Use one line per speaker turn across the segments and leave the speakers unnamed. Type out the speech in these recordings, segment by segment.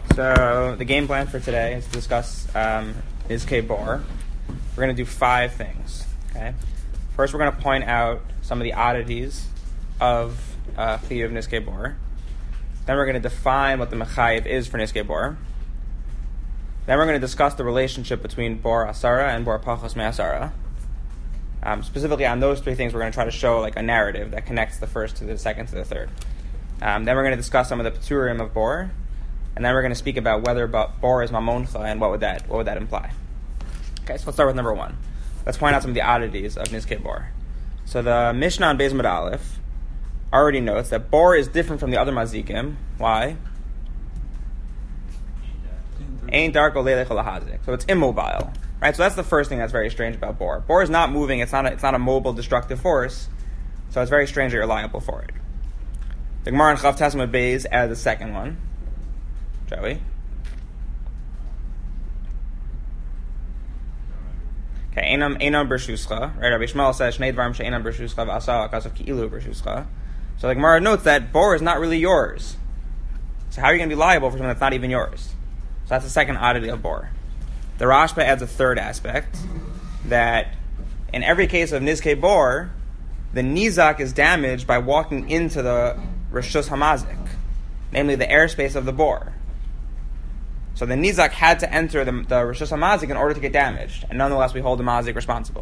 So the game plan for today is to discuss Nizkei Bor. We're going to do 5 things. Okay. First, we're going to point out some of the oddities of Chiyuv Nizkei Bor. Then we're going to define what the Mechayiv is for Nizkei Bor. Then we're going to discuss the relationship between Bor Asara and Bor Pachos Me'asara. Specifically on those 3 things, we're going to try to show like a narrative that connects the first to the second to the third. Then we're going to discuss some of the Peturim of Bor. And then we're going to speak about whether Bor is Mamoncha and what would that imply. Okay, so let's start with number 1. Let's point out some of the oddities of Nizkei Bor. So the Mishnah on Beis Mid Aleph already notes that Bor is different from the other mazikim. Why? Ein darko leilech lahazik. So it's immobile, right? So that's the first thing that's very strange about Bor. Bor is not moving. It's not a mobile, destructive force. So it's very strange that you're liable for it. The Gemara in Chav Tesma Beis adds the second one. Joey? Okay, Einam Bershuscha. Right, Rabbi Shmuel says, Shnei Dvarim she'einam Bershuscha v'asa akasav ki'ilu Bershuscha. So the Gemara notes that Bor is not really yours. So how are you going to be liable for something that's not even yours? So that's the second oddity of Bor. The Rashba adds a third aspect, that in every case of Nizkei Bor, the Nizak is damaged by walking into the Rishus Hamazik, namely the airspace of the Bor. So the Nizak had to enter the Rishus HaMazik in order to get damaged, and nonetheless we hold the Mazik responsible.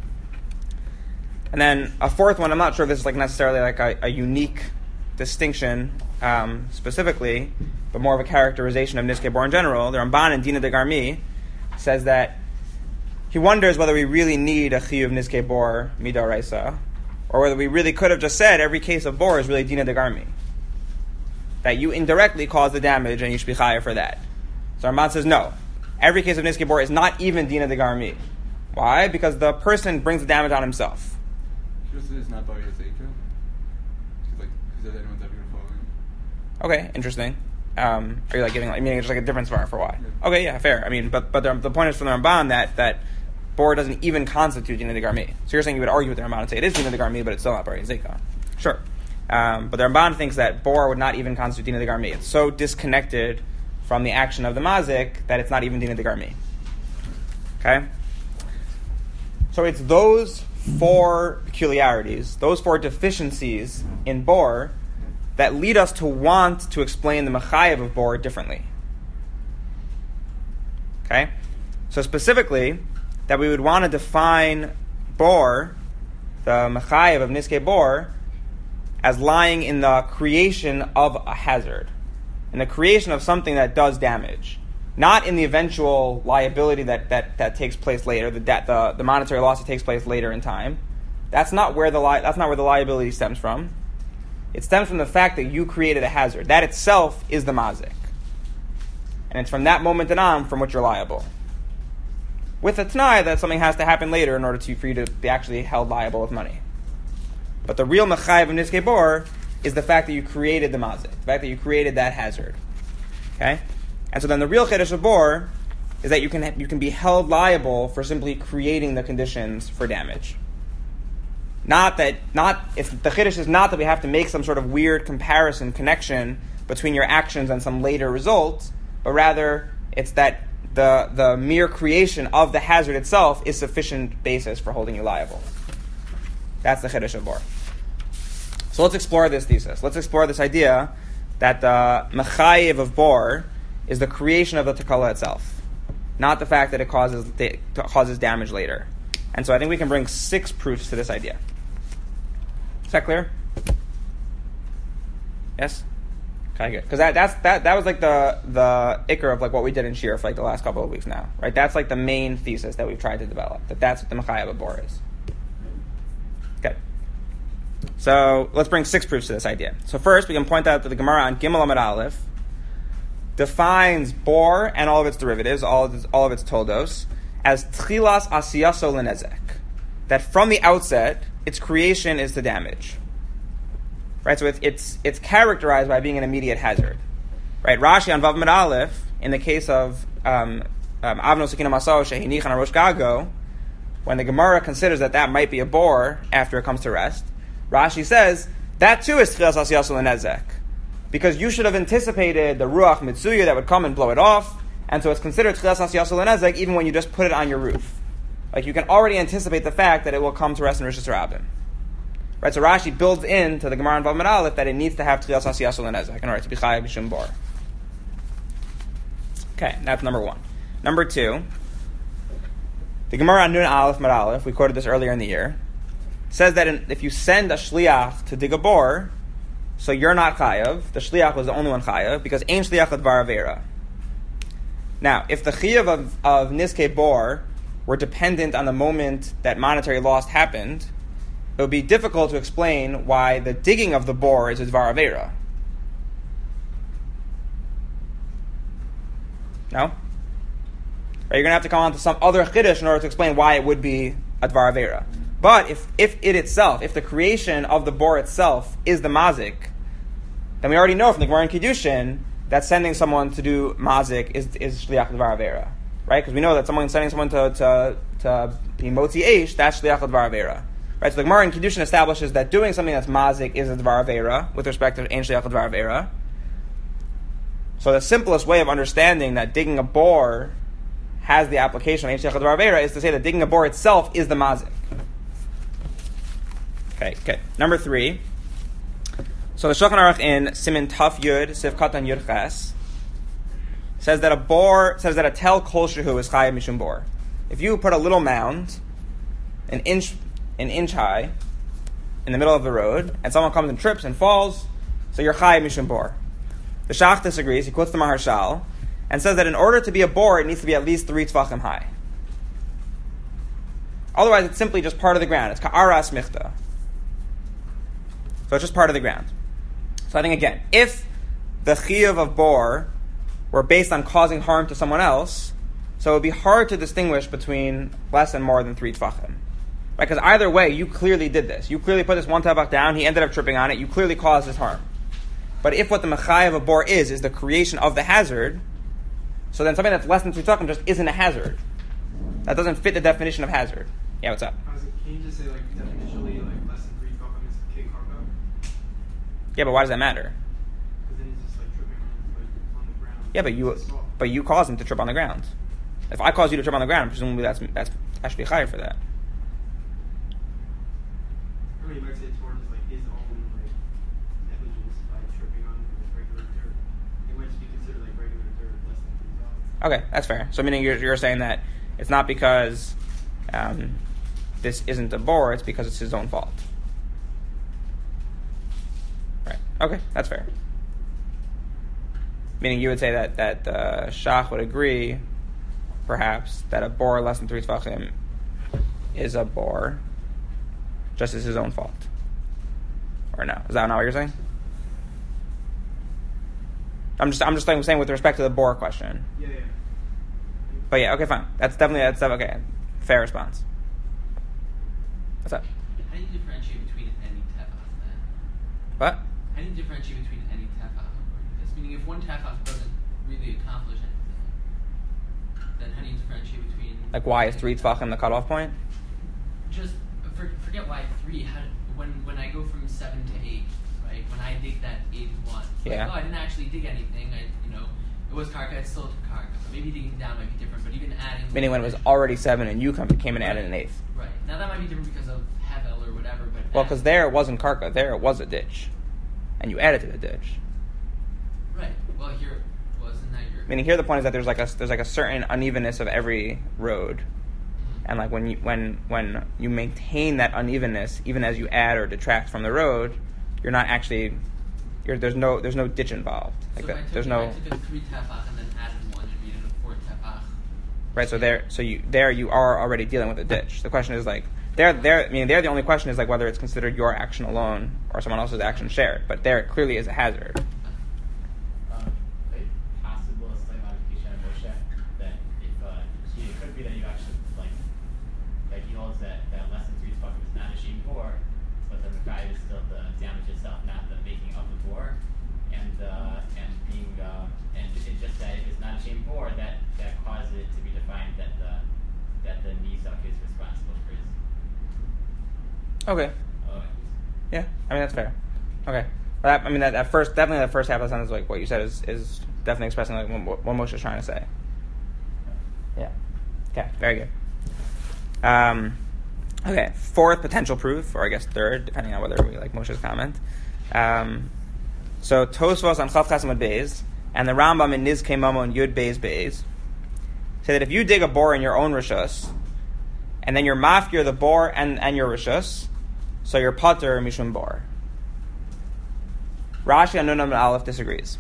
And then a fourth one, I'm not sure if this is necessarily a unique distinction specifically, but more of a characterization of Nizkei Bor in general. The Ramban in Dina de Garmi says that he wonders whether we really need a Chiyuv Nizkei Bor Midoraisa, or whether we really could have just said every case of Bor is really Dina de Garmi. That you indirectly cause the damage and you should be chayav for that. So Ramban says no. Every case of Nizkei Bor is not even Dina de Garmi. Why? Because the person brings the damage on himself.
It's not Bari Ezekiel? Because anyone's ever following.
Okay, interesting. Are you giving meaning just a different svara for why? Yeah. Okay, yeah, fair. I mean, but the point is from the Ramban that Bor doesn't even constitute Dina de Garmi. So you're saying you would argue with the Ramban and say it is Dina de Garmi, but it's still not Bari Ezekiel. Sure. But the Ramban thinks that Bor would not even constitute Dina de Garmi. It's so disconnected from the action of the Mazik that it's not even Dina de Garmi. Okay? So it's those 4 peculiarities, those 4 deficiencies in Bor that lead us to want to explain the Mechayiv of Bor differently. Okay? So specifically, that we would want to define Bor, the Mechayiv of Nizkei Bor, as lying in the creation of a hazard, in the creation of something that does damage, not in the eventual liability that takes place later, the monetary loss that takes place later in time. That's not where the liability stems from. It stems from the fact that you created a hazard. That itself is the mazik, and it's from that moment on from which you're liable. With a t'nai that something has to happen later in order for you to be actually held liable with money. But the real mechayiv of Nizkei Bor is the fact that you created the mazik, the fact that you created that hazard. Okay? And so then the real chiddush of Bor is that you can be held liable for simply creating the conditions for damage. The chiddush is not that we have to make some sort of weird comparison, connection between your actions and some later result, but rather it's that the mere creation of the hazard itself is sufficient basis for holding you liable. That's the chiddush of Bor. So let's explore this thesis. Let's explore this idea that the mechayiv of Bor is the creation of the takala itself, not the fact that it causes damage later. And so I think we can bring 6 proofs to this idea. Is that clear? Yes? Okay, good. Because that was the ikar of what we did in Shir for the last couple of weeks now, right? That's the main thesis that we've tried to develop. That's what the mechayiv of Bor is. Okay. So let's bring 6 proofs to this idea. So first, we can point out that the Gemara on Gimel Amud Aleph defines Bor and all of its derivatives, all of its toldos, as tchilas asiyaso lenezek. That from the outset, its creation is to damage. Right, so it's characterized by being an immediate hazard. Right, Rashi on Vav Mid Aleph, in the case of Avno Sakina Masao Shehinich on Rosh Gago, when the Gemara considers that might be a Bor after it comes to rest, Rashi says that too is Tchilas Asiyaso Lenezek. because you should have anticipated the ruach mitsuya that would come and blow it off, and so it's considered tchilas asiyas lenezek even when you just put it on your roof. Like you can already anticipate the fact that it will come to rest in Rishus Rabim. Right, so Rashi builds into the Gemara in Vav Mid Aleph that it needs to have tchilas asiyas lenezek in order to be chayav b'shum bor. Okay, that's number one. Number two, the Gemara on Nun Aleph Mid Aleph, we quoted this earlier in the year, says that if you send a shliach to dig a bor, so you're not chayav, the shliach was the only one chayav, because ein shliach l'dvar avera. Now, if the chayav of niskei bor were dependent on the moment that monetary loss happened, it would be difficult to explain why the digging of the bor is a dvar avera. No? Right, you're going to have to come on to some other chiddush in order to explain why it would be a dvar avera. But if it itself, if the creation of the bor itself is the mazik, then we already know from the Gemara in Kiddushin that sending someone to do mazik is shliach dvar avera, right? Because we know that sending someone to be motzi eish, that's shliach dvar avera, right? So the Gemara in Kiddushin establishes that doing something that's mazik is a dvar avera with respect to ein shliach dvar avera. So the simplest way of understanding that digging a bor has the application of ein shliach dvar avera is to say that digging a bor itself is the mazik. Okay. Number three. So the Shulchan Aruch in Siman Taf Yud Sif Katan Yud Ches says that a tel kol shehu is chayav mishum bor. If you put a little mound, an inch high, in the middle of the road, and someone comes and trips and falls, so you're chayav mishum bor. The Shach disagrees. He quotes the Maharshal and says that in order to be a bor, it needs to be at least 3 tefachim high. Otherwise, it's simply just part of the ground. It's ka'aras michta. So it's just part of the ground. So I think, again, if the chiyuv of bor were based on causing harm to someone else, so it would be hard to distinguish between less and more than 3 tefachim. Right? Because either way, you clearly did this. You clearly put this one tefach down, he ended up tripping on it, you clearly caused his harm. But if what the mechayev of bor is the creation of the hazard, so then something that's less than 3 tefachim just isn't a hazard. That doesn't fit the definition of hazard. Yeah, what's up?
Can you just say, definitionally, less than 3 tefachim is kei karka?
Yeah, but why does that matter?
Because then he's just tripping on the ground.
Yeah, but you caused him to trip on the ground. If I cause you to trip on the ground, presumably that's I should be chayav for that.
I mean, you might say towards his own negligence by tripping on regular dirt. It might just be considered regular dirt, less than 3 tefachim.
Okay, that's fair. So meaning you're saying that it's not because this isn't a bor, it's because it's his own fault. Right. Okay, that's fair. Meaning you would say that Shach would agree, perhaps, that a bor less than 3 tefachim is a bor, just as his own fault. Or no? Is that not what you're saying? I'm just saying with respect to the bor question.
Yeah.
But yeah, okay, fine. That's okay. Fair response. What's up?
How do you differentiate between any tefach then?
What?
How do you differentiate between any tefach? Because meaning if one tefach doesn't really accomplish anything, then how do you differentiate between?
Why is 3 tefachim the cutoff point?
Just forget why 3. When I go from 7 to 8, right? When I dig that 8th one,
yeah.
I didn't actually dig anything. It was karka. It's still karka. So maybe digging down might be different. But even adding.
Meaning when it was already 7 and you came and added an 8th.
Right. Now that might be different because of Hevel or whatever. But
well, because there it wasn't karka. There it was a ditch, and you added to the ditch.
Right. Well, here wasn't that your.
Meaning here the point is that there's a certain unevenness of every road, and when you maintain that unevenness, even as you add or detract from the road, you're not actually. There's no ditch involved.
So if I took a 3 tefach and then added 1 and made it a 4 tefach.
Right. So you are already dealing with a ditch. The question is there the only question is whether it's considered your action alone or someone else's action shared. But there it clearly is a hazard.
Possible slight modification of Moshe that if it could be that you actually he holds that less than 3 tefachim is not a sheep bor, but the Makai is still the damage itself, not the making of the bor, and being and it's just that if it's not a sheep bor, that causes it to be defined that the nizak is responsible for his.
Okay. Yeah, I mean that's fair. Okay. Definitely that first half of the sentence, like what you said, is definitely expressing like what Moshe is trying to say. Yeah. Okay. Very good. Okay. Fourth potential proof, or I guess third, depending on whether we like Moshe's comment. So Tosfos on Chav Chesed Beis and the Rambam in Nizkei Momo and Yud Beis Beis say that if you dig a bor in your own rishus, and then you're mafkir the bor and your rishus, so you're pater mishum bor. Rashi on Nun Amud Aleph disagrees.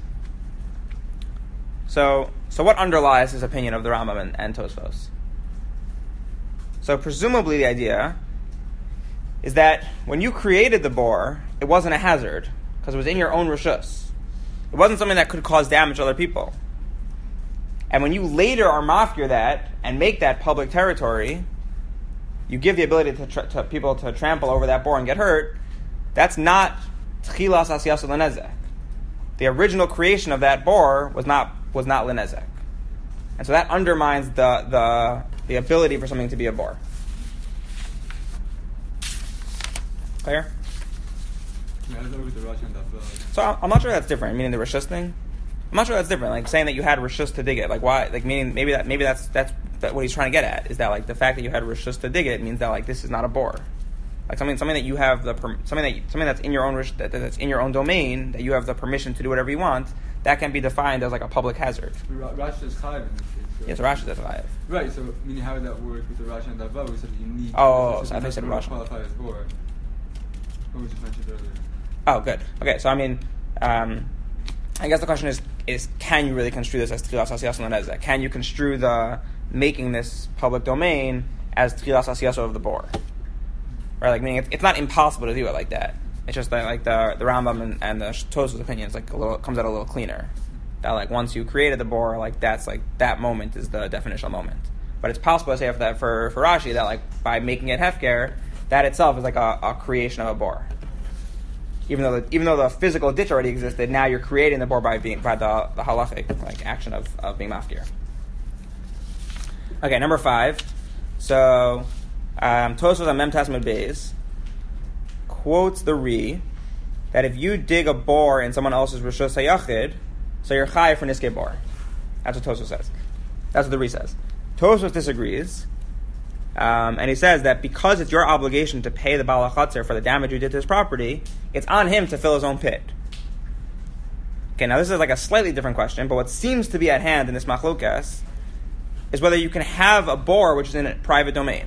So what underlies his opinion of the Rambam and Tosfos? So presumably the idea is that when you created the bor, it wasn't a hazard because it was in your own rishus. It wasn't something that could cause damage to other people. And when you later are mafkir that and make that public territory, you give the ability to people to trample over that bor and get hurt. That's not tchilas asiyas lenezek. The original creation of that bor was not lenezek, and so that undermines the ability for something to be a bor. Clear?
Yeah, I thought with the Rashi on that.
So I'm not sure that's different. Meaning the rishus thing. I'm not sure that's different. Like saying that you had rishus to dig it. Like why? Like meaning maybe that's what he's trying to get at is that like the fact that you had rishus to dig it means that like this is not a bor. Like something that you have something that's in your own that's in your own domain that you have the permission to do whatever you want. That can be defined as like a public hazard.
Rashi is chayiv in this case. Right?
Yes, Rashi is chayiv.
Right. So meaning how would that work with the Rashi and Dava? We said you need.
Oh, so I thought you said
to
Rashi.
qualify as bor. What was you mentioned earlier?
Oh, good. Okay, so I guess the question is can you really construe this as tchilas asiyas lenezek? Can you construe the making this public domain as tchilas asiyas of the bor? Right, like meaning it's not impossible to do it like that. It's just that like the Rambam and the Tosfos opinion is like comes out a little cleaner. That like once you created the bor, like that's like that moment is the definitional moment. But it's possible to say for Rashi that like by making it hefker, that itself is like a creation of a bor. Even though the physical ditch already existed, now you're creating the bor by the halachic like action of being mafkir. Okay, number 5. So Tosfos on Mem Tasmud Beis quotes the Ri that if you dig a bor in someone else's rishus hayachid, so you're chayiv for niskei bor. That's what Tosfos says. That's what the Ri says. Tosfos disagrees, and he says that because it's your obligation to pay the Baal HaChatzer for the damage you did to his property, it's on him to fill his own pit. Okay, now this is like a slightly different question, but what seems to be at hand in this machlokas is whether you can have a bor which is in a private domain.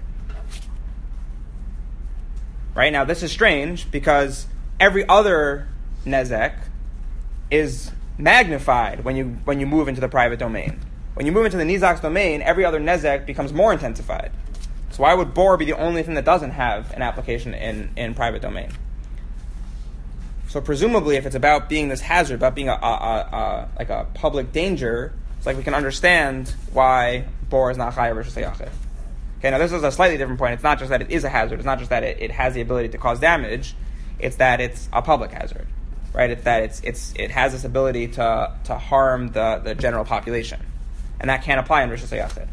Right now, this is strange because every other nezek is magnified when you move into the private domain. When you move into the nizak's domain, every other nezek becomes more intensified. So why would bor be the only thing that doesn't have an application in private domain? So presumably, if it's about being this hazard, about being a public danger, it's like we can understand why bor is not chayav versus hayachid. Okay, now this is a slightly different point. It's not just that it is a hazard. It's not just that it has the ability to cause damage. It's that it's a public hazard, right? It's that it has this ability to harm the general population, and that can't apply in Rishus HaYachid.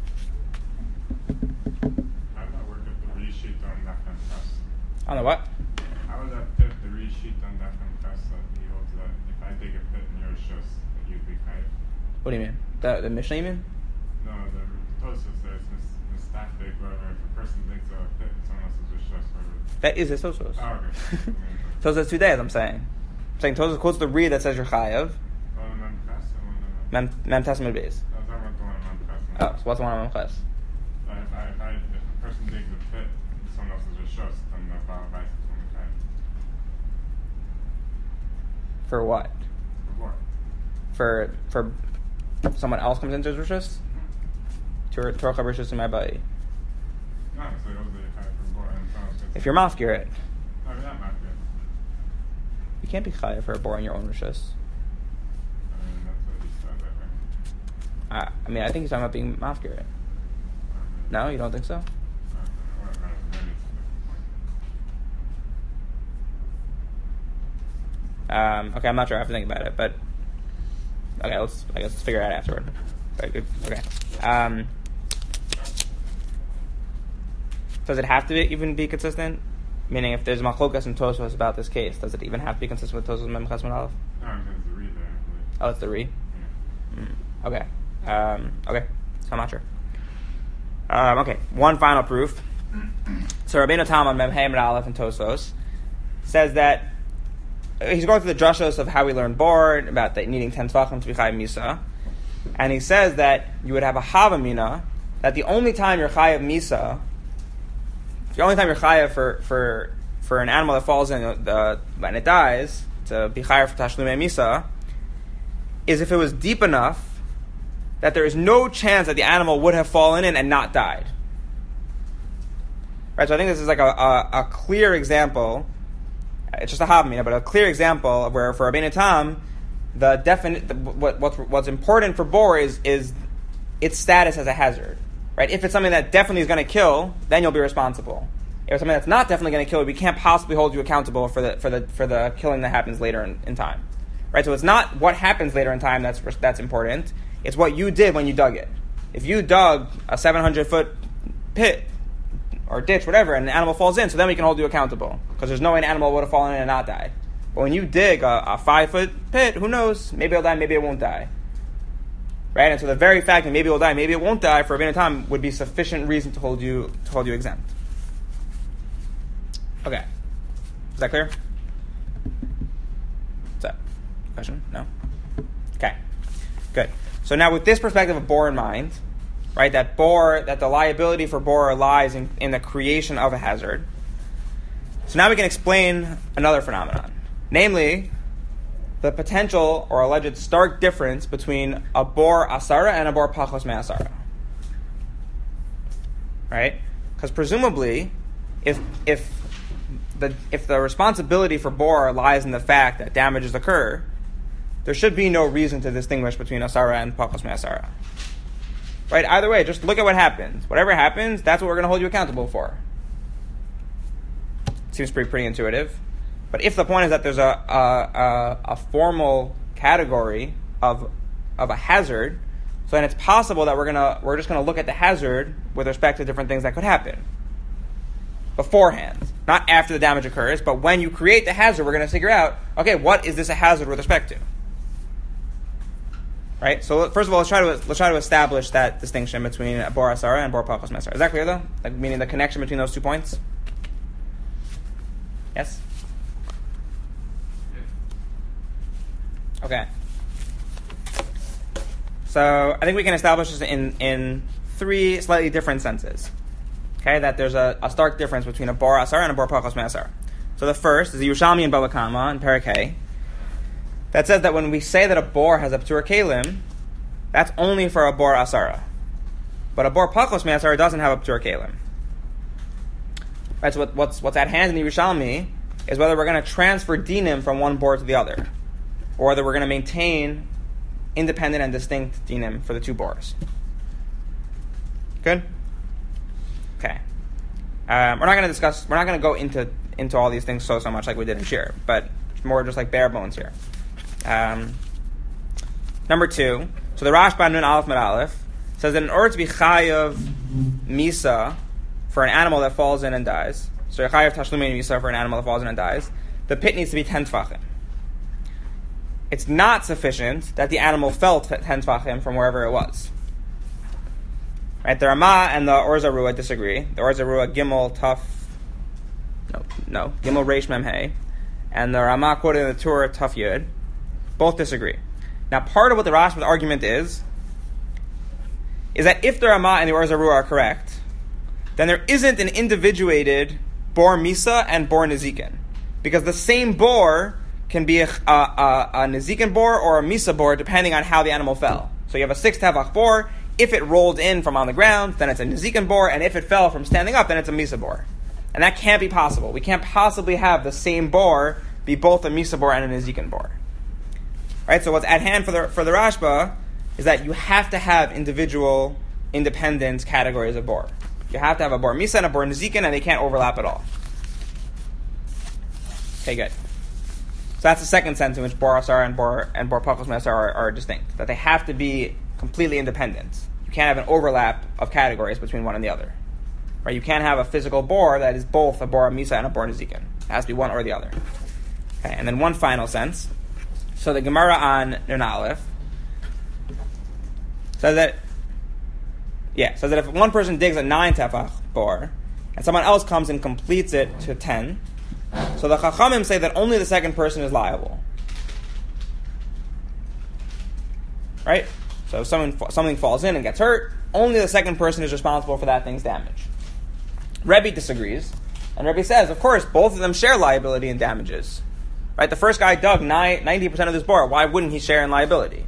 How would that work if the resheet on that confess?
On the what?
How would that fit the resheet on that confess that he holds that if I dig a pit in your shus, that you'd be chayiv?
What do you mean? The Mishnah you mean?
No, the Tosfos says mistafik, whatever. If a person digs a pit in someone else's shus, whatever.
That is his Tosfos.
Oh, okay.
Tosfos 2 days. I'm saying Tosfos quotes the Ri that says you're chayav.
One of them press and one of them.
Mem Tasmud Beis.
I was talking about the one of them press.
Oh, so what's the one on Memches?
If a person digs a pit in someone else's shus, then the Baal Bais is one of the
For what?
For
For someone else comes into his rishus? Torcha rishus in my body.
no, so it was the chayiv for bor and someone else.
If you're mafkir it,
No, but that might be.
you can't be chayav for a bor in your own rishus.
I mean, that's what he said, I think.
I mean, I think he's talking about being mafkir it. No, you don't think so? Okay, I'm not sure. I have to think about it, but okay, let's figure it out afterward. Very good. Okay. Does it have to even be consistent? Meaning, if there's machlokas and Tosfos about this case, does it even have to be consistent with Tosfos Mem Ches Mem Aleph?
No, because it's the read there, I believe.
Oh, it's the re. Okay. Okay. So I'm not sure. Okay. One final proof. So Rabbeinu Tam on Mem Hey Mem Aleph and Tosfos says that he's going through the drushos of how we learn bor, about needing 10 tvachim to be chayav misa, and he says that you would have a havamina that the only time you're chayav misa, the only time you're chayav for an animal that falls in when it dies to be chayav for tashlumei misa, is if it was deep enough that there is no chance that the animal would have fallen in and not died. Right. So I think this is like a clear example. It's just a havamina, but a clear example of where for Rabbeinu Tam, what's important for bor is its status as a hazard, right? If it's something that definitely is going to kill, then you'll be responsible. If it's something that's not definitely going to kill, we can't possibly hold you accountable for the killing that happens later in time, right? So it's not what happens later in time that's important. It's what you did when you dug it. If you dug a 700-foot pit or ditch, whatever, and an animal falls in, so then we can hold you accountable. Because there's no way an animal would have fallen in and not died. But when you dig a 5-foot pit, who knows? Maybe it'll die, maybe it won't die. Right? And so the very fact that maybe it will die, maybe it won't die, for Rabbeinu Tam would be sufficient reason to hold you exempt. Okay. Is that clear? What's that? Question? No? Okay. Good. So now with this perspective of bor in mind, right, that the liability for bor lies in the creation of a hazard. So now we can explain another phenomenon, namely the potential or alleged stark difference between a bor asara and a bor pachos me'asara. Right? Because presumably, if the responsibility for bor lies in the fact that damages occur, there should be no reason to distinguish between asara and pachos me'asara. Right? Either way, just look at what happens. Whatever happens, that's what we're going to hold you accountable for. Seems pretty intuitive. But if the point is that there's a formal category of a hazard, so then it's possible that we're just gonna look at the hazard with respect to different things that could happen beforehand, not after the damage occurs, but when you create the hazard, we're going to figure out, okay, what is this a hazard with respect to? Right. So first of all, let's try to establish that distinction between bor asara and bor pachos me'asara. Is that clear though? Like, meaning the connection between those 2 points. Yes. Okay. So I think we can establish this in 3 slightly different senses. Okay, that there's a stark difference between a bor asara and a bor pachos me'asara. So the first is the Yerushalmi and Baba Kama in Perek Hey, that says that when we say that a bor has a p'tur kelim, that's only for a bor asara. But a bor pachos me'asara doesn't have a p'tur kelim. Right, so what's at hand in the Yerushalmi is whether we're going to transfer dinim from one bor to the other, or whether we're going to maintain independent and distinct dinim for the 2 bors. Good? Okay. We're not going to go into all these things so much like we did in Shir, but more just like bare bones here. Number 2, so the Rashba Nun Aleph Mid Aleph says that in order to be chayav misa for an animal that falls in and dies, so you're chayav tashlumei misa for an animal that falls in and dies, the pit needs to be 10 tfachim. It's not sufficient that the animal fell 10 tfachim from wherever it was. Right? The Ramah and the Or Zarua disagree. The Or Zarua Gimel Gimel Reish Mem Hey, and the Ramah quoted in the Torah Taf Yud, both disagree. Now, part of what the Rashba's argument is that if the Ramah and the Or Zarua are correct, then there isn't an individuated bor misa and bor nezikin, because the same bor can be a nezikin bor or a misa bor depending on how the animal fell. So you have a 6 tevach bor. If it rolled in from on the ground, then it's a nezikin bor, and if it fell from standing up, then it's a misa bor. And that can't be possible. We can't possibly have the same bor be both a misa bor and a nezikin bor. Right? So what's at hand for the Rashba is that you have to have individual, independent categories of bor. You have to have a bor misa and a bor nezikin, and they can't overlap at all. Okay, good. So that's the second sense in which bor asara and bor pachos me'asara are distinct. That they have to be completely independent. You can't have an overlap of categories between one and the other. Right? You can't have a physical bor that is both a bor misa and a bor nezikin. It has to be one or the other. Okay, and then one final sense. So the Gemara on Nun Aleph says that if one person digs a 9 tefach bor, and someone else comes and completes it to 10, so the Chachamim say that only the second person is liable. Right? So if something falls in and gets hurt, only the second person is responsible for that thing's damage. Rebbe disagrees, and Rebbe says, of course, both of them share liability and damages. Right? The first guy dug 90% of this bor. Why wouldn't he share in liability?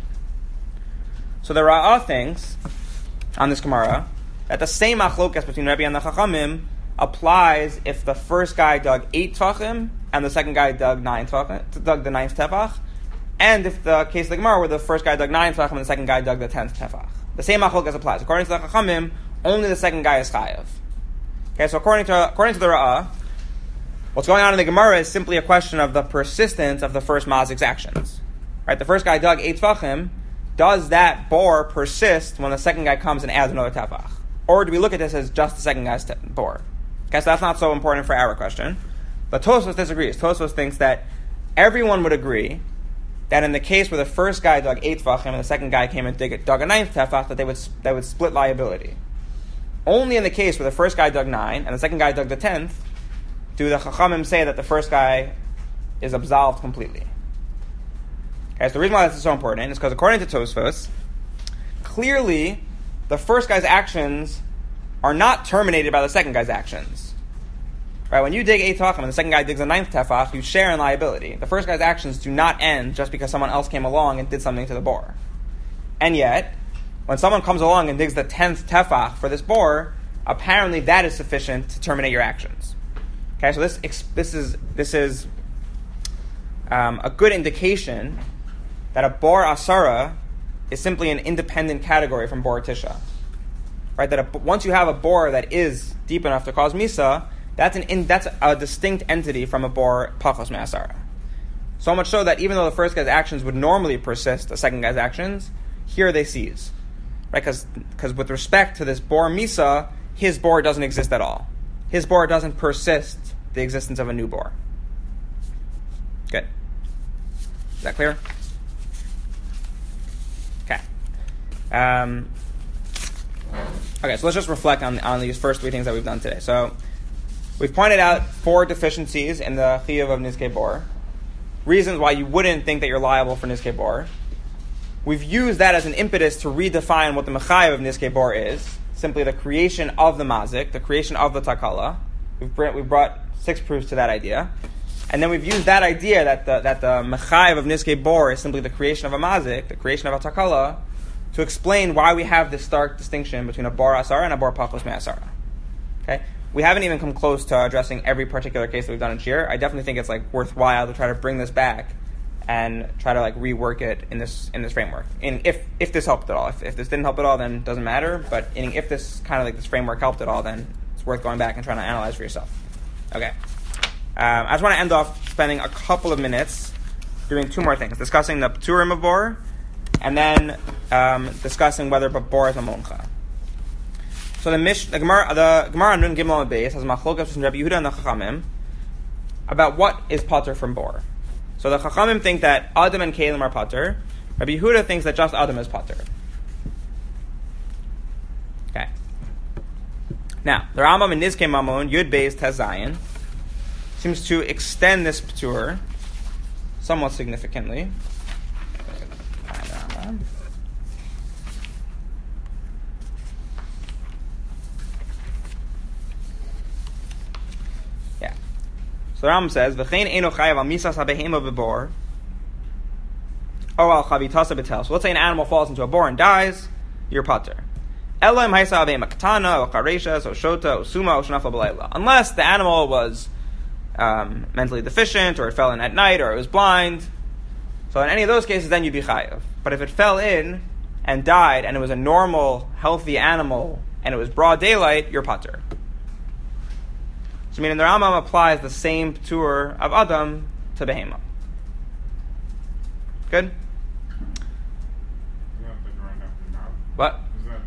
So the Ra'ah thinks, on this Gemara, that the same achlokas between Rebbe and the Chachamim applies if the first guy dug 8 tefachim and the second guy dug the 9th tefach, and if the case of the Gemara where the first guy dug 9 tefachim and the second guy dug the 10th tefach. The same achlokas applies. According to the Chachamim, only the second guy is chayav. Okay, so according to the Ra'ah, what's going on in the Gemara is simply a question of the persistence of the first mazik's actions. Right? The first guy dug 8 tefachim. Does that bor persist when the second guy comes and adds another tefach? Or do we look at this as just the second guy's bor? Okay, so that's not so important for our question. But Tosfos disagrees. Tosfos thinks that everyone would agree that in the case where the first guy dug 8 tefachim and the second guy came and dug a 9th tefach, that they would split liability. Only in the case where the first guy dug 9 and the second guy dug the 10th, do the Chachamim say that the first guy is absolved completely. Okay, so the reason why this is so important is because according to Tosfos, clearly the first guy's actions are not terminated by the second guy's actions. Right? When you dig 8 tefachim and the second guy digs a 9th tefach, you share in liability. The first guy's actions do not end just because someone else came along and did something to the bor. And yet, when someone comes along and digs the 10th tefach for this bor, apparently that is sufficient to terminate your actions. Okay, so this is a good indication that a bor asara is simply an independent category from bor tisha. Right? That once you have a bor that is deep enough to cause misa, that's a distinct entity from a bor pachos me'asara. So much so that even though the first guy's actions would normally persist the second guy's actions, here they cease. Right? Because with respect to this bor misa, his bor doesn't exist at all. His bor doesn't persist the existence of a new bor. Good. Is that clear? Okay. Okay, so let's just reflect on these first 3 things that we've done today. So we've pointed out 4 deficiencies in the chiyuv of nizkei bor, reasons why you wouldn't think that you're liable for nizkei bor. We've used that as an impetus to redefine what the mechayev of nizkei bor is, simply the creation of the mazik, the creation of the takala. We've brought 6 proofs to that idea. And then we've used that idea that the mechayev of nizkei bor is simply the creation of a mazik, the creation of a takala, to explain why we have this stark distinction between a bor asara and a bor pachos me'asara. Okay? We haven't even come close to addressing every particular case that we've done in Shir. I definitely think it's worthwhile to try to bring this back and try to rework it in this framework. And if this helped at all. If this didn't help at all, then it doesn't matter. But if this kind of this framework helped at all, then it's worth going back and trying to analyze for yourself. Okay. I just want to end off spending a couple of minutes doing 2 more things. Discussing the Pturim of bor, and then discussing whether bor is a moncha. So the Gemara on Nun Gimel Beis has a machlokas between Rabbi Yehuda and the Chachamim about what is pater from bor. So the Chachamim think that Adam and Kalim are pater. Rabbi Yehuda thinks that just Adam is pater. Okay. Now, the Rambam in Nizkei Mamon, Yud Beis Tes Zayin, seems to extend this ptur somewhat significantly. Yeah. So the Rambam says, "V'chein eino chayav al misas habehema bebor, or al chavitasa betel." So let's say an animal falls into a bor and dies, you're pater. Elohim haisa habehema katana, or charesha, or shota, or suma, or shnafla b'layla. Unless the animal was mentally deficient, or it fell in at night, or it was blind. So in any of those cases, then you'd be chayav. But if it fell in and died, and it was a normal, healthy animal, and it was broad daylight, you're pater. So meaning the Rambam applies the same ptur of Adam to behema. Good?
Isn't that the Gemara after now?
What?
Isn't that the Gemara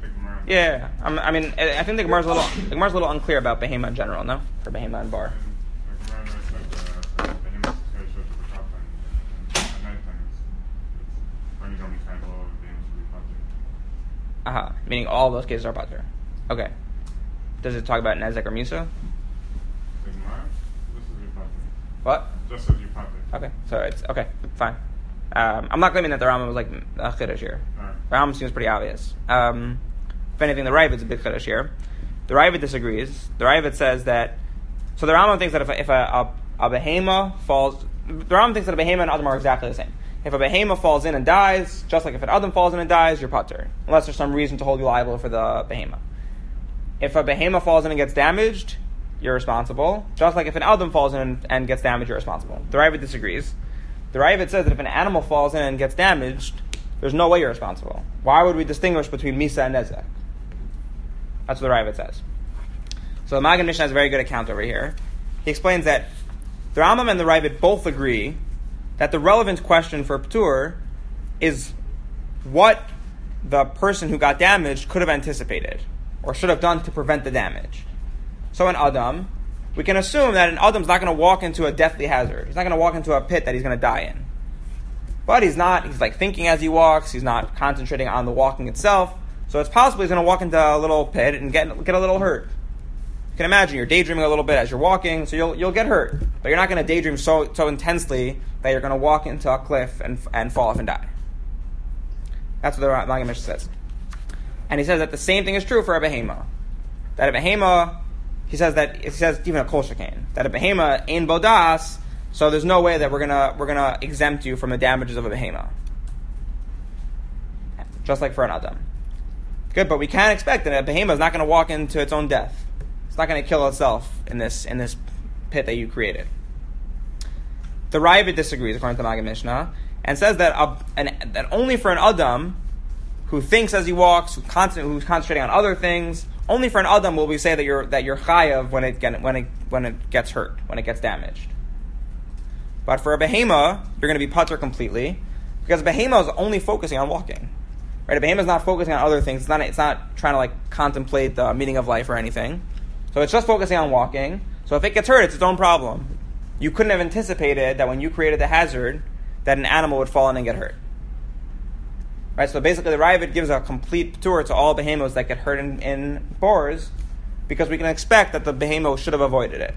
Yeah. I mean, I think the Gemara's a little unclear about behema in general. No, for behema and bar.
The Gemara knows that the behemoth is very short to the top, and at night time it's when you don't be kind of below, the behemoth should be popping.
Meaning all those cases are pater. Okay. Does it talk about nezek or musa?
The Gemara, this is your popping.
What?
Just as you popping.
Okay. So it's okay. Fine. I'm not claiming that the Rambam was like a chiddush here.
Alright.
The Rambam seems pretty obvious. If anything, the Ravid is a big chiddush here. The Ravid disagrees. The Ravid says that. So the Rambam thinks that if a behema falls, the Rambam thinks that a behema and adam are exactly the same. If a behema falls in and dies, just like if an adam falls in and dies, you're pater, unless there's some reason to hold you liable for the behema. If a behema falls in and gets damaged, you're responsible. Just like if an adam falls in and gets damaged, you're responsible. The Ravid disagrees. The Ravid says that if an animal falls in and gets damaged, there's no way you're responsible. Why would we distinguish between Misa and Nezek? That's what the Ravid says. So the Magen Mishnah has a very good account over here. He explains that the Rambam and the Ravid both agree that the relevant question for Ptur is what the person who got damaged could have anticipated or should have done to prevent the damage. So an Adam, we can assume that an Adam's not going to walk into a deathly hazard. He's not going to walk into a pit that he's going to die in. But he's like thinking as he walks. He's not concentrating on the walking itself. So it's possible he's going to walk into a little pit and get a little hurt. You can imagine you're daydreaming a little bit as you're walking, so you'll get hurt. But you're not going to daydream so intensely that you're going to walk into a cliff and fall off and die. That's what the Magen Mishnah says. And he says that the same thing is true for a behema. That a behema, he says even a kol shekain, that a behema ein bodas, so there's no way that we're gonna exempt you from the damages of a behema. Just like for an adam. Good, but we can't expect that a behema is not going to walk into its own death. It's not going to kill itself in this pit that you created. The Ravid disagrees, according to the Magen Mishnah, and says that only for an adam who thinks as he walks, who's concentrating on other things, only for an adam will we say that you're chayav when it gets hurt, when it gets damaged. But for a behema, you're going to be pater completely, because a behema is only focusing on walking. Right? A behema is not focusing on other things. It's not trying to like contemplate the meaning of life or anything. So it's just focusing on walking. So if it gets hurt, it's its own problem. You couldn't have anticipated that when you created the hazard, that an animal would fall in and get hurt. Right? So basically, the Ravid gives a complete tour to all behemos that get hurt in boars, because we can expect that the behemo should have avoided it.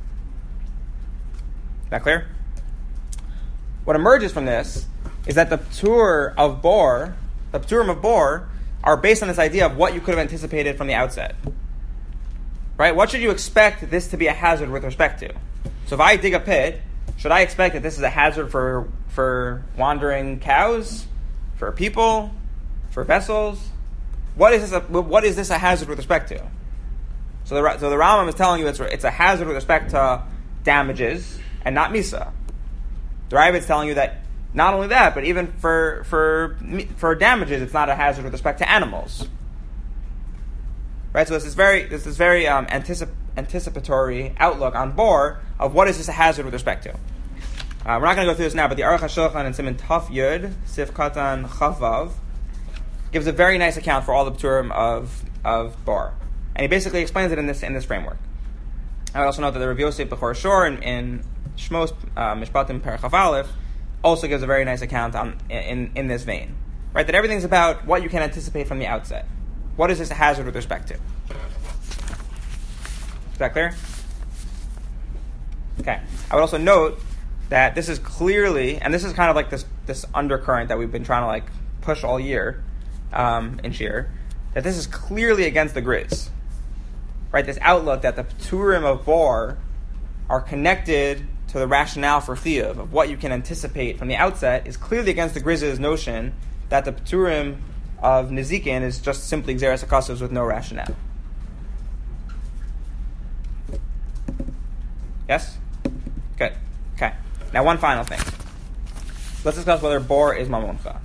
Is that clear? What emerges from this is that the pturim of bor are based on this idea of what you could have anticipated from the outset. Right? What should you expect this to be a hazard with respect to? So if I dig a pit, should I expect that this is a hazard for wandering cows, for people, for vessels? What is this a hazard with respect to? So the Rambam is telling you it's a hazard with respect to damages and not misa. The Ravid is telling you that not only that, but even for damages, it's not a hazard with respect to animals. Right. So this is very anticipatory outlook on bor of what is this a hazard with respect to. We're not going to go through this now, but the Aruch HaShulchan in Siman Taf Yud Sif Katan Chavav gives a very nice account for all the pturim of bor, and he basically explains it in this framework. I would also note that the Rav Yosef Bechor Shor in Shmos Mishpatim Perach Aleph also gives a very nice account in this vein. Right, that everything's about what you can anticipate from the outset. What is this a hazard with respect to? Is that clear? Okay. I would also note that this is clearly, and this is kind of like this undercurrent that we've been trying to like push all year in Shir, that this is clearly against the Grizz. Right? This outlook that the pturim of bor are connected to the rationale for chiyuv of what you can anticipate from the outset is clearly against the Grizz's notion that the pturim of Nezikin is just simply Xeris Akasavs with no rationale. Yes? Good. Okay. Now one final thing. Let's discuss whether bor is mamoncha.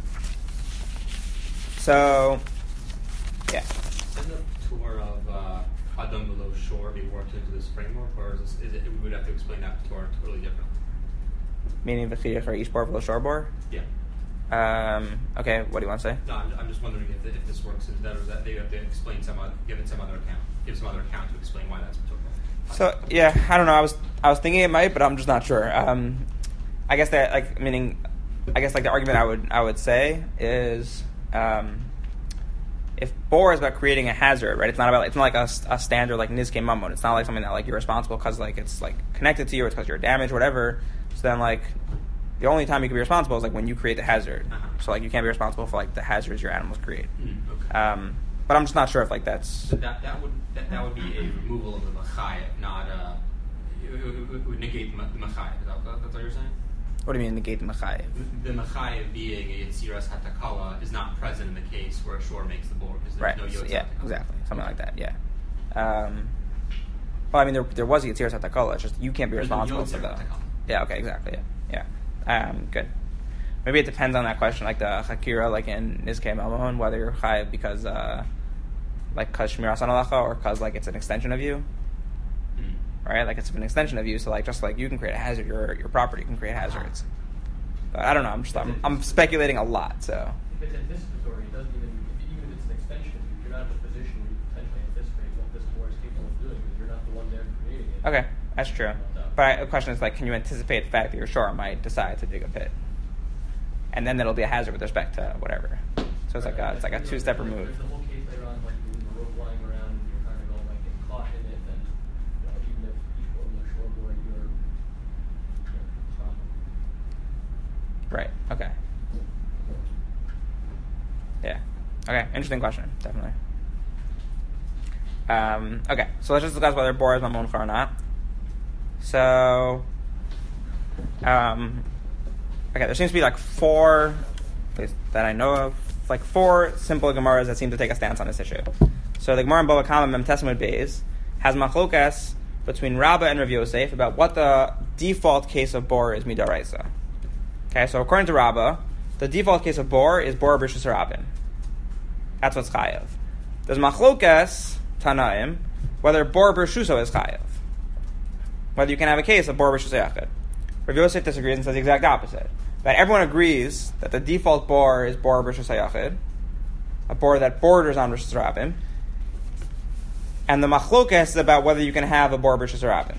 So, yeah.
Isn't the tour of Adam below shore be worked into this framework, or is it we would have to explain that tour totally different?
Meaning the chiyuv for each bor below shore bor?
Yeah.
Okay, what do you want to say?
No, I'm just wondering if this works as that, or that they have to explain give some other account to explain why that's applicable.
So yeah, I don't know. I was thinking it might, but I'm just not sure. I guess that like the argument I would say is if bor is about creating a hazard, right? It's not like a standard like nizkei mamon. It's not like something that like you're responsible because like it's like connected to you, or it's because you're damaged, whatever. So then like the only time you can be responsible is like when you create the hazard. So like you can't be responsible for like the hazards your animals create.
Okay.
But I'm just not sure if like that's.
So that would be a removal of the machayev, not it would negate the machayev. That's what you're saying?
What do you mean negate the machayev?
The machayev being a yetziras hatakala is not present in the case where a shore makes the bor because there's
Right.
no
So,
yotz
yeah.
hatakala.
Exactly. Something like that. Yeah. Well, I mean, there was a yetziras hatakala. It's just you can't be
There's no
responsible
yotzer
for the.
hatakala.
Yeah. Okay. Exactly. Yeah. Good. Maybe it depends on that question, like the chakira, like in nizkei mamon, whether you're chayav because shmiras analacha or because like it's an extension of you. Right, like it's an extension of you, so like just like you can create a hazard, your property can create hazards. But I don't know. I'm speculating a lot. So
if it's anticipatory, it doesn't even if it's an extension of you, you're not in a position where you potentially anticipate what this board is capable of doing because you're not the one there creating it.
okay, that's true. But the question is like, can you anticipate the fact that your shore might decide to dig a pit, and then it'll be a hazard with respect to whatever. So it's like a two-step remove.
There's the whole case later on, like you leave a rope lying around, and you're kind of going like get caught in it, then even if equal in the shoreboard, you're responsible.
Right. Okay. Yeah. Okay. Interesting question. Definitely. Okay. So let's just discuss whether bor is mamoncha or not. So, okay, there seems to be like four, at least that I know of, like four simple Gemaras that seem to take a stance on this issue. So the Gemara in Bava Kama Mem Tesmud Beis has machlokas between Rabbah and Rav Yosef about what the default case of bor is midaraisa. Okay, so according to Rabbah, the default case of bor is bor b'rishus harabim. That's what's chayav. There's machlokas tanaim whether bor b'rishuso is chayav. Whether you can have a case of bor b'rishus yachid. Rav Yosef disagrees and says the exact opposite. That everyone agrees that the default bor is bor b'rishus yachid, a bor that borders on rishus harabim, and the machlokas is about whether you can have a bor b'rishus harabim.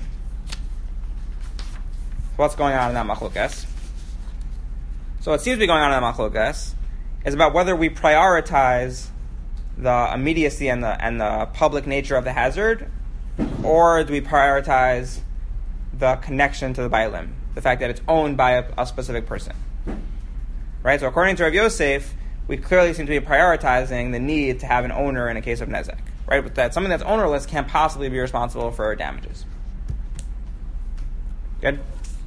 What's going on in that machlokas? So what seems to be going on in that machlokas is about whether we prioritize the immediacy and the public nature of the hazard, or do we prioritize the connection to the bailim, the fact that it's owned by a specific person. Right? So according to Rav Yosef, we clearly seem to be prioritizing the need to have an owner in a case of nezek. Right? But that something that's ownerless can't possibly be responsible for damages. Good?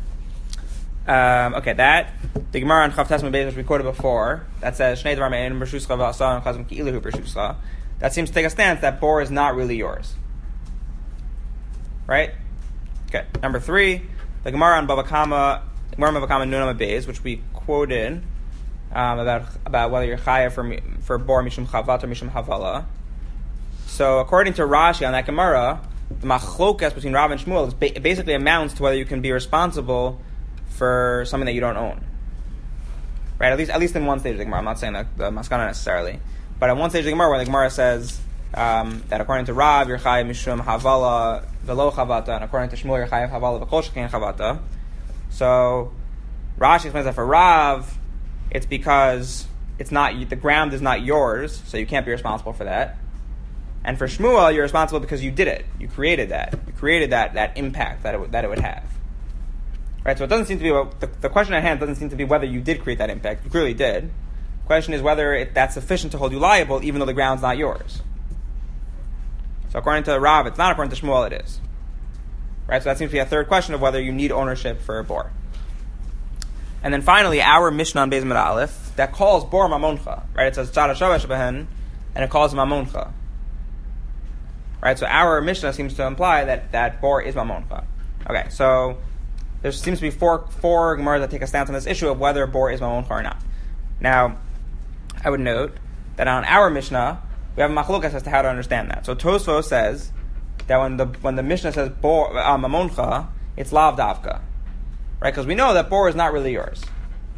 Okay, that the Gemara on Chav Tesman Beis, which we quoted before, that says Shnei Dvar Me'ein B'Rshuscha V'Asa and Chazim Ki'ilahu B'Rshuscha, that seems to take a stance that bor is not really yours. Right? Okay. Number 3, the Gemara on Bava Kama Nunam Beis, which we quoted about whether you're chayav for bor mishum chavat or mishum havala. So according to Rashi on that Gemara, the machlokas between Rav and Shmuel is basically amounts to whether you can be responsible for something that you don't own. Right? At least in one stage of the Gemara. I'm not saying the maskana necessarily, but at one stage of the Gemara, where the Gemara says that according to Rav, you're chayav mishum havala velo chavata, and according to Shmuel, you're chayav havala v'kol shekein chavata. So Rashi explains that for Rav, it's because it's not the ground is not yours, so you can't be responsible for that. And for Shmuel, you're responsible because you did it. You created that. You created that impact that it would have. Right, so it doesn't seem to be the question at hand doesn't seem to be whether you did create that impact. You clearly did. The question is whether that's sufficient to hold you liable, even though the ground's not yours. So according to Rav, it's not. According to Shmuel, it is. Right, so that seems to be a third question of whether you need ownership for a bor. And then finally, our Mishnah on Beis Mid Aleph that calls bor mamoncha. Right, it says tzara shovesh behen, and it calls mamoncha. Right, so our Mishnah seems to imply that bor is mamoncha. Okay, so there seems to be four Gemaras that take a stance on this issue of whether bor is mamoncha or not. Now, I would note that on our Mishnah, we have a machlokas as to how to understand that. So Tosfos says that when the Mishnah says bor mamoncha, it's lav davka, right? Because we know that bor is not really yours.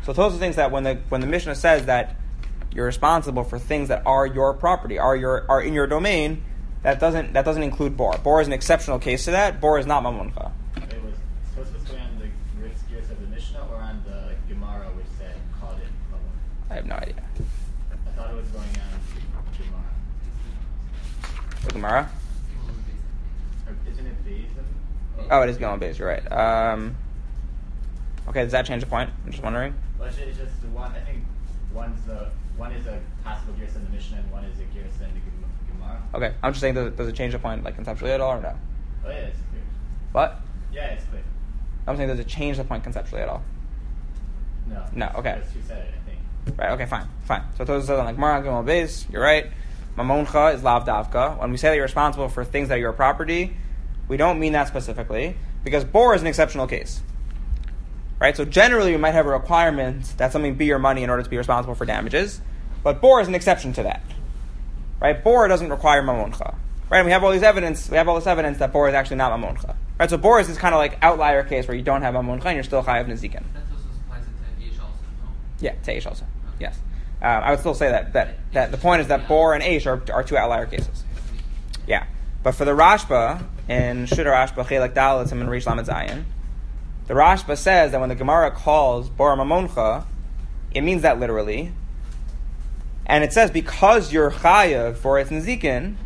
So Tosfos thinks that when the Mishnah says that you're responsible for things that are your property, are in your domain, that doesn't include bor. Bor is an exceptional case to that. Bor is not mamoncha.
It was Tosfos going on the gears of the Mishnah or on the Gemara, which said called it mamon?
I have no idea.
I thought it was going on Gemara.
The Gemara?
Or isn't it Beis?
Oh, it is going base. You're right. Okay, does that change the point? I'm just wondering.
Well, it's just the one. I think one is a possible gears in the Mishnah, and one is a gears in the Gemara.
Okay, I'm just saying, does it change the point, like conceptually at all, or no?
Oh yeah, it's clear.
What?
Yeah, it's clear.
I'm saying, does it change the point conceptually at all?
No.
No, okay.
That's who said it, I think.
Right. Okay. Fine. So Tosfos says on like Gemara going base. You're right. Mamoncha is lav davka. When we say that you're responsible for things that are your property, we don't mean that specifically because bor is an exceptional case. Right? So generally we might have a requirement that something be your money in order to be responsible for damages, but bor is an exception to that. Right? Bor doesn't require mamoncha. Right? And we have all this evidence that bor is actually not mamoncha. Right? So bor is this kind of like outlier case where you don't have mamoncha and you're still chayav nezikin.
That also applies to Eish also, no?
Yeah, to Eish also. Yes. I would still say that the point is that bor and Eish are two outlier cases. Yeah. But for the Rashba, in Shudar Rashba, Chelek Dalet, and Rish Lamed Zayin, the Rashba says that when the Gemara calls bor mamoncha, it means that literally. And it says because you're chayav for its nezikin,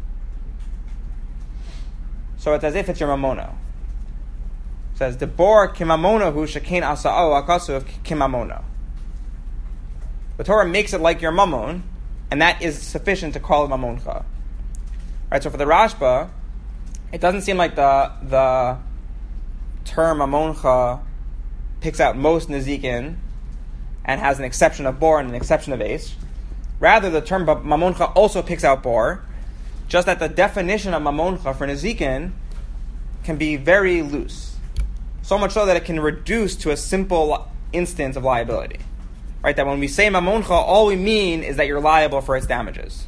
so it's as if it's your mamono. It says the bor kimamono hu shekein asa'o akasuv kimamono. The Torah makes it like your mamon, and that is sufficient to call it mamoncha. Right, so for the Rashba, it doesn't seem like the term mamoncha picks out most nezikin and has an exception of bor and an exception of eish. Rather, the term mamoncha also picks out bor, just that the definition of mamoncha for nezikin can be very loose. So much so that it can reduce to a simple instance of liability. Right, that when we say mamoncha, all we mean is that you're liable for its damages.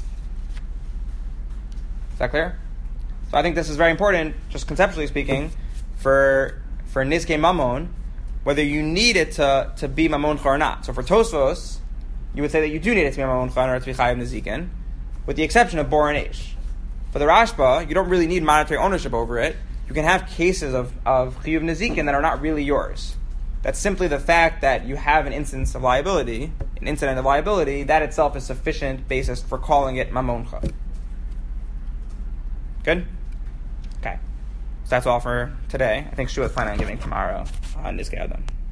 Is that clear? So I think this is very important, just conceptually speaking, for nizkei mamon, whether you need it to be mamoncha or not. So for Tosfos, you would say that you do need it to be mamoncha in order to be chayav nezikin, with the exception of bor and eish. For the Rashba, you don't really need monetary ownership over it. You can have cases of chiyuv nezikin that are not really yours. That's simply the fact that you have an incident of liability, that itself is sufficient basis for calling it mamoncha. Good? Okay. So that's all for today. I think Shua is planning on giving tomorrow on Nizkei Adam.